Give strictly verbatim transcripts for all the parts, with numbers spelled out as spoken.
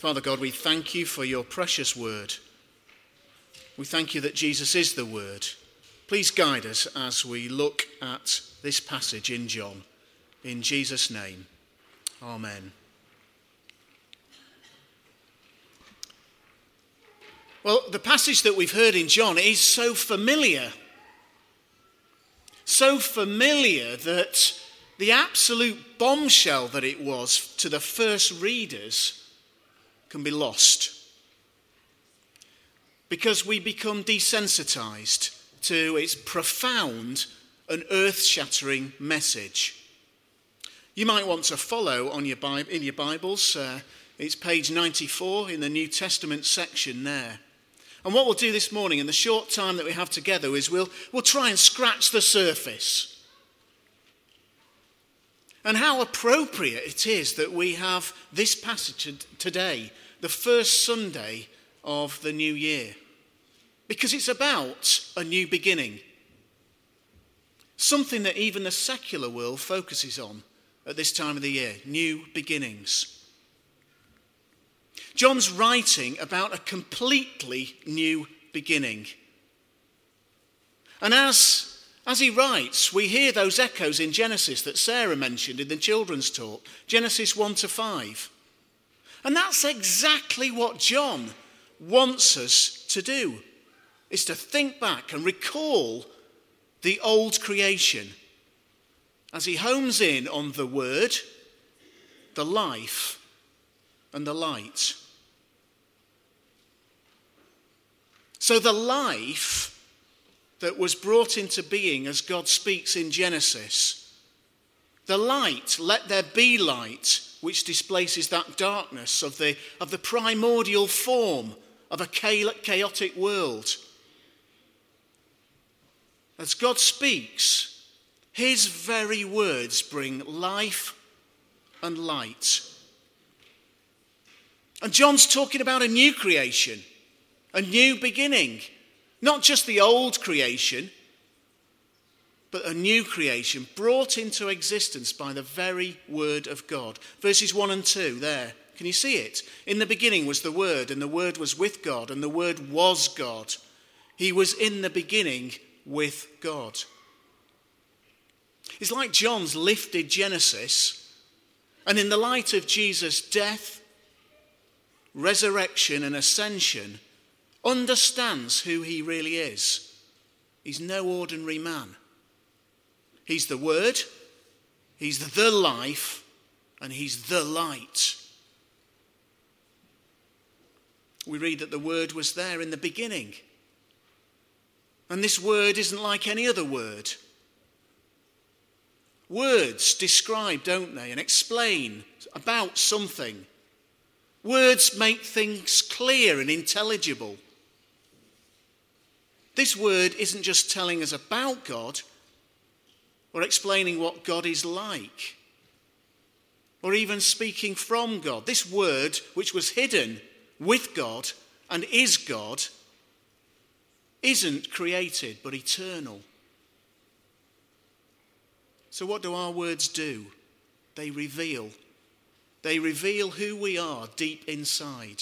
Father God, we thank you for your precious word. We thank you that Jesus is the word. Please guide us as we look at this passage in John. In Jesus' name, amen. Well, the passage that we've heard in John is so familiar. So familiar that the absolute bombshell that it was to the first readers can be lost. Because we become desensitized to its profound and earth-shattering message. You might want to follow on your Bible, in your Bibles. Uh, it's page ninety-four in the New Testament section there. And what we'll do this morning in the short time that we have together is we'll, we'll try and scratch the surface. And how appropriate it is that we have this passage today, the first Sunday of the new year. Because it's about a new beginning. Something that even the secular world focuses on at this time of the year. New beginnings. John's writing about a completely new beginning. And as... As he writes, we hear those echoes in Genesis that Sarah mentioned in the children's talk, Genesis one to five. And that's exactly what John wants us to do, is to think back and recall the old creation as he homes in on the word, the life, and the light. So the life that was brought into being as God speaks in Genesis. The light, let there be light, which displaces that darkness of the, of the primordial form of a chaotic world. As God speaks, his very words bring life and light. And John's talking about a new creation, a new beginning. Not just the old creation, but a new creation brought into existence by the very word of God. Verses one and two there. Can you see it? In the beginning was the Word, and the Word was with God, and the Word was God. He was in the beginning with God. It's like John's lifted Genesis, and in the light of Jesus' death, resurrection, and ascension, understands who he really is. He's no ordinary man. He's the Word, he's the life, and he's the light. We read that the Word was there in the beginning. And this word isn't like any other word. Words describe, don't they, and explain about something. Words make things clear and intelligible. This word isn't just telling us about God or explaining what God is like or even speaking from God. This word, which was hidden with God and is God, isn't created but eternal. So what do our words do? They reveal. They reveal who we are deep inside.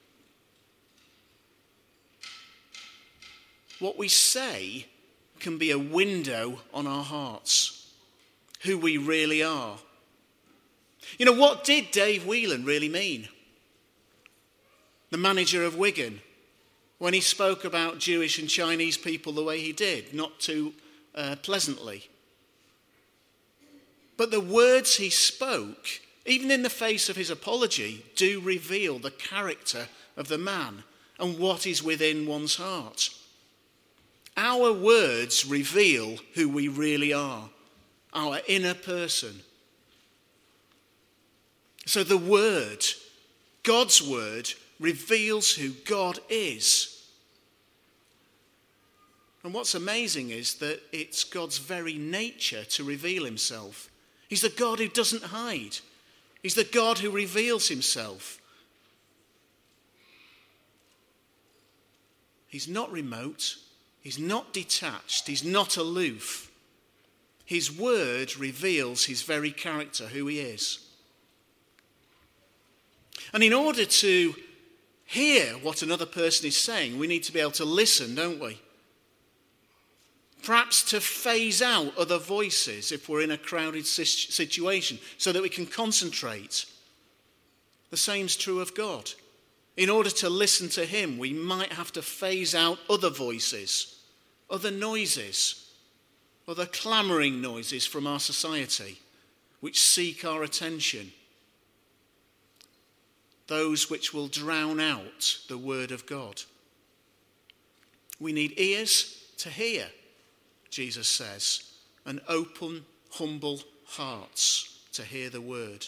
What we say can be a window on our hearts, who we really are. You know, what did Dave Whelan really mean? The manager of Wigan, when he spoke about Jewish and Chinese people the way he did, not too uh, pleasantly. But the words he spoke, even in the face of his apology, do reveal the character of the man and what is within one's heart. Our words reveal who we really are, our inner person. So the word, God's word, reveals who God is. And what's amazing is that it's God's very nature to reveal himself. He's the God who doesn't hide. He's the God who reveals himself. He's not remote. He's not detached. He's not aloof. His word reveals his very character, who he is. And in order to hear what another person is saying, we need to be able to listen, don't we? Perhaps to phase out other voices if we're in a crowded situation so that we can concentrate. The same's true of God. In order to listen to him, we might have to phase out other voices, other noises, other clamouring noises from our society which seek our attention. Those which will drown out the word of God. We need ears to hear, Jesus says, and open, humble hearts to hear the word.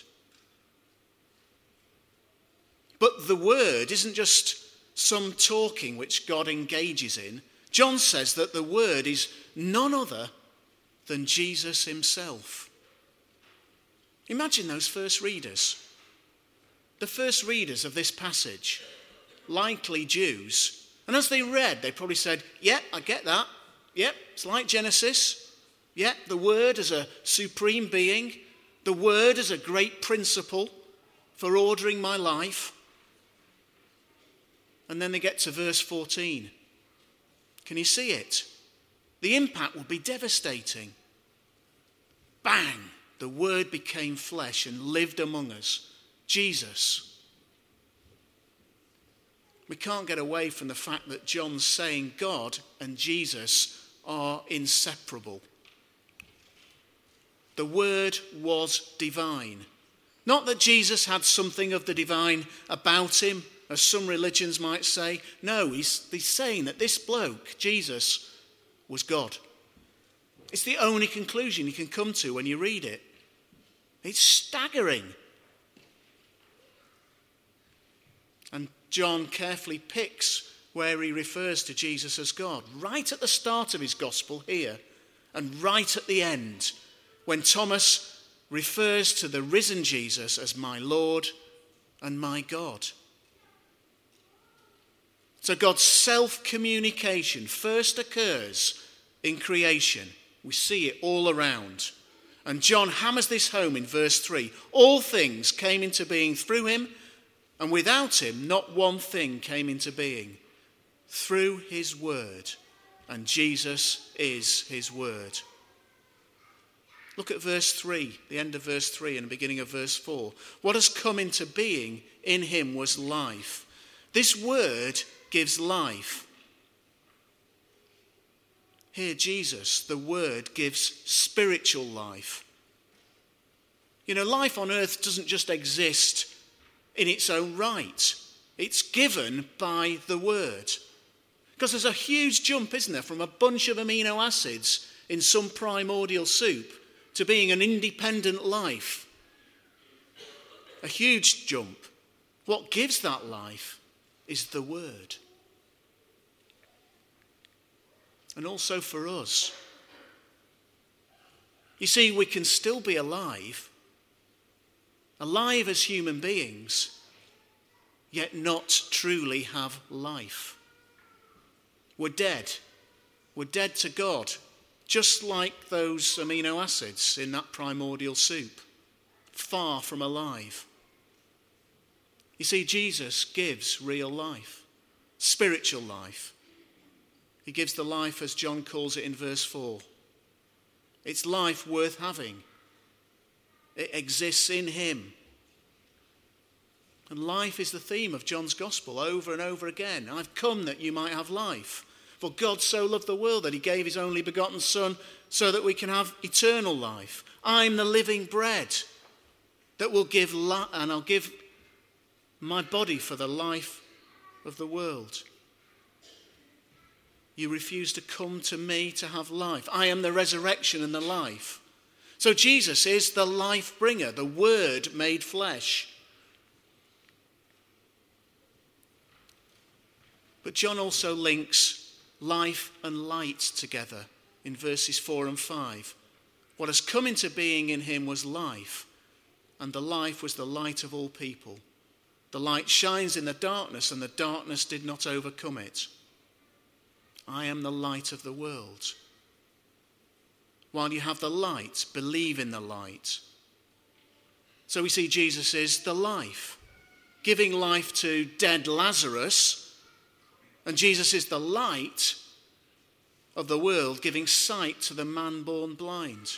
But the word isn't just some talking which God engages in. John says that the word is none other than Jesus himself. Imagine those first readers. The first readers of this passage, likely Jews, and as they read, they probably said, yeah, I get that. Yep, it's like Genesis. Yep, the word as a supreme being, the word as a great principle for ordering my life. And then they get to verse fourteen. Can you see it? The impact will be devastating. Bang! The word became flesh and lived among us. Jesus. We can't get away from the fact that John's saying God and Jesus are inseparable. The word was divine. Not that Jesus had something of the divine about him, as some religions might say. No, he's, he's saying that this bloke, Jesus, was God. It's the only conclusion you can come to when you read it. It's staggering. And John carefully picks where he refers to Jesus as God, right at the start of his gospel here, and right at the end, when Thomas refers to the risen Jesus as my Lord and my God. So God's self-communication first occurs in creation. We see it all around. And John hammers this home in verse three. All things came into being through him, and without him not one thing came into being. Through his word, and Jesus is his word. Look at verse three, the end of verse three and the beginning of verse four. What has come into being in him was life. This word gives life. Here, Jesus, the word, gives spiritual life. You know, life on earth doesn't just exist in its own right. It's given by the word. Because there's a huge jump, isn't there, from a bunch of amino acids in some primordial soup to being an independent life. A huge jump. What gives that life is the word. And also for us. You see, we can still be alive, alive as human beings, yet not truly have life. We're dead. We're dead to God, just like those amino acids in that primordial soup, far from alive. You see, Jesus gives real life, spiritual life. He gives the life, as John calls it in verse four. It's life worth having. It exists in him. And life is the theme of John's gospel over and over again. I've come that you might have life. For God so loved the world that he gave his only begotten Son so that we can have eternal life. I'm the living bread that will give life, and I'll give my body for the life of the world. You refuse to come to me to have life. I am the resurrection and the life. So Jesus is the life bringer, the word made flesh. But John also links life and light together in verses four and five. What has come into being in him was life, and the life was the light of all people. The light shines in the darkness, and the darkness did not overcome it. I am the light of the world. While you have the light, believe in the light. So we see Jesus is the life. giving life to dead Lazarus, and Jesus is the light of the world, giving sight to the man born blind.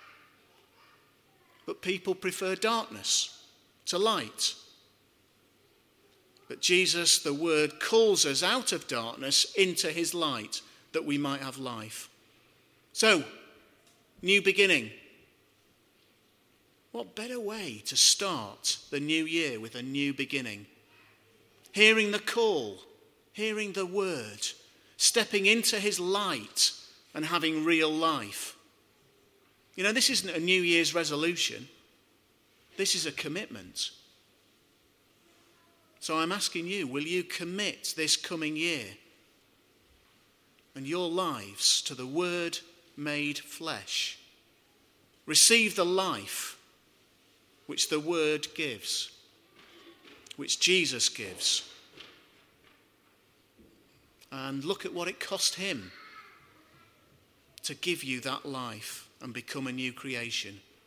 But people prefer darkness to light. But Jesus, the Word, calls us out of darkness into his light, that we might have life. So, new beginning. What better way to start the new year with a new beginning? Hearing the call, hearing the word, stepping into his light and having real life. You know, this isn't a New Year's resolution. This is a commitment. So I'm asking you, will you commit this coming year and your lives to the Word made flesh? Receive the life which the Word gives, which Jesus gives. And look at what it cost him to give you that life and become a new creation.